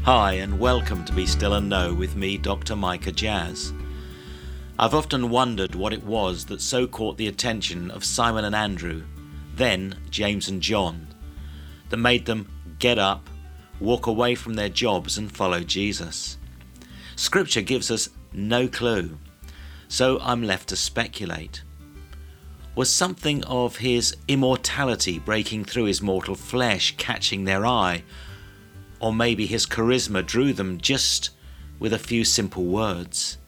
Hi and welcome to Be Still and Know with me, Dr. Micah Jazz. I've often wondered what it was that so caught the attention of Simon and Andrew, then James and John, that made them get up, walk away from their jobs and follow Jesus. Scripture gives us no clue, so I'm left to speculate. Was something of his immortality breaking through his mortal flesh catching their eye? Or maybe his charisma drew them just with a few simple words.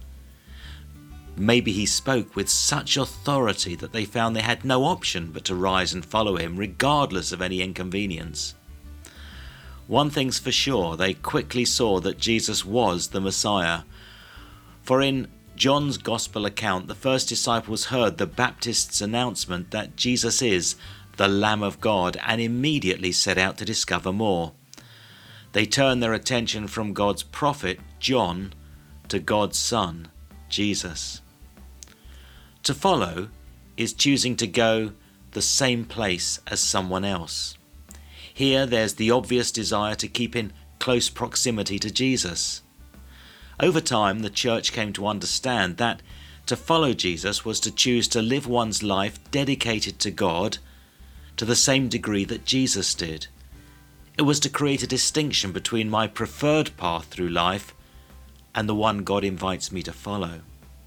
Maybe he spoke with such authority that they found they had no option but to rise and follow him, regardless of any inconvenience. One thing's for sure, they quickly saw that Jesus was the Messiah. For in John's Gospel account, the first disciples heard the Baptist's announcement that Jesus is the Lamb of God and immediately set out to discover more. They turn their attention from God's prophet, John, to God's Son, Jesus. To follow is choosing to go the same place as someone else. Here there's the obvious desire to keep in close proximity to Jesus. Over time, the church came to understand that to follow Jesus was to choose to live one's life dedicated to God to the same degree that Jesus did. It was to create a distinction between my preferred path through life and the one God invites me to follow.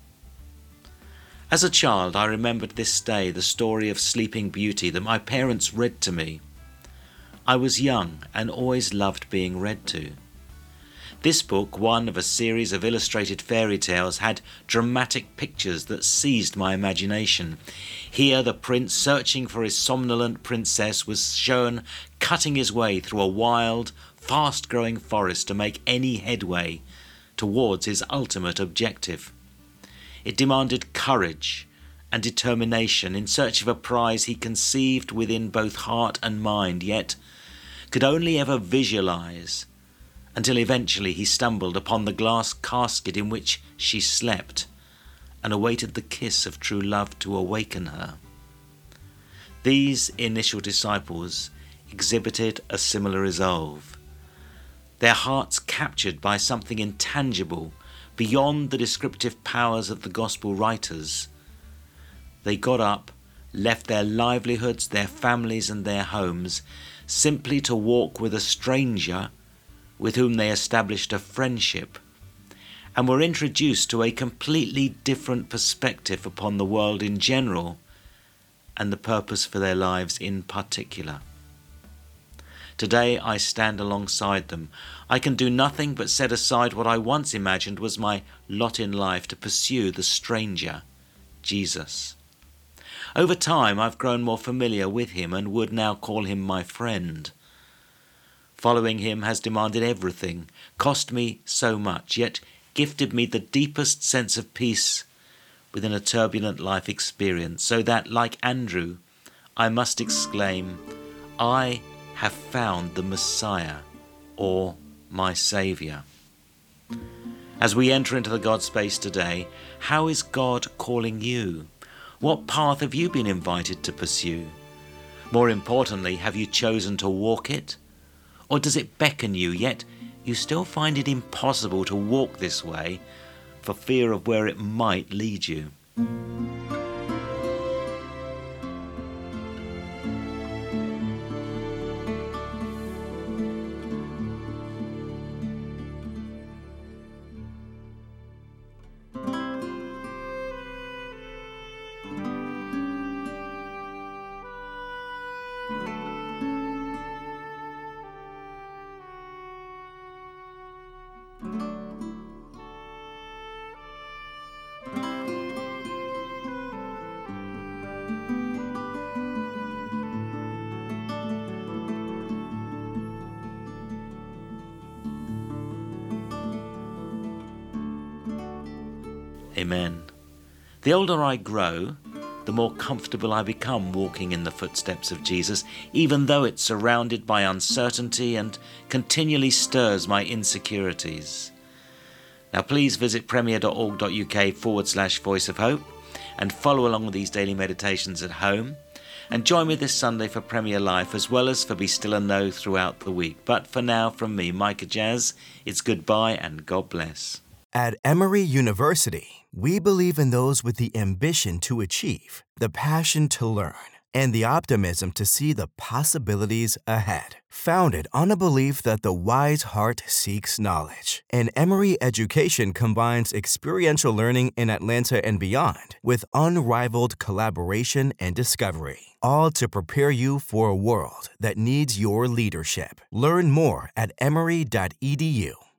As a child, I remembered this day the story of Sleeping Beauty that my parents read to me. I was young and always loved being read to. This book, one of a series of illustrated fairy tales, had dramatic pictures that seized my imagination. Here the prince, searching for his somnolent princess, was shown cutting his way through a wild, fast-growing forest to make any headway towards his ultimate objective. It demanded courage and determination in search of a prize he conceived within both heart and mind, yet could only ever visualize, until eventually he stumbled upon the glass casket in which she slept and awaited the kiss of true love to awaken her. These initial disciples exhibited a similar resolve. Their hearts captured by something intangible beyond the descriptive powers of the gospel writers. They got up, left their livelihoods, their families and their homes, simply to walk with a stranger with whom they established a friendship, and were introduced to a completely different perspective upon the world in general and the purpose for their lives in particular. Today I stand alongside them. I can do nothing but set aside what I once imagined was my lot in life to pursue the stranger, Jesus. Over time I've grown more familiar with him and would now call him my friend. Following him has demanded everything, cost me so much, yet gifted me the deepest sense of peace within a turbulent life experience, so that, like Andrew, I must exclaim, I have found the Messiah, or my Saviour. As we enter into the God space today, how is God calling you? What path have you been invited to pursue? More importantly, have you chosen to walk it? Or does it beckon you, yet you still find it impossible to walk this way for fear of where it might lead you? Amen. The older I grow, the more comfortable I become walking in the footsteps of Jesus, even though it's surrounded by uncertainty and continually stirs my insecurities. Now please visit premier.org.uk/Voice of Hope and follow along with these daily meditations at home. And join me this Sunday for Premier Life, as well as for Be Still and Know throughout the week. But for now, from me, Micah Jazz, it's goodbye and God bless. At Emory University, we believe in those with the ambition to achieve, the passion to learn, and the optimism to see the possibilities ahead. Founded on a belief that the wise heart seeks knowledge, and Emory education combines experiential learning in Atlanta and beyond with unrivaled collaboration and discovery, all to prepare you for a world that needs your leadership. Learn more at emory.edu.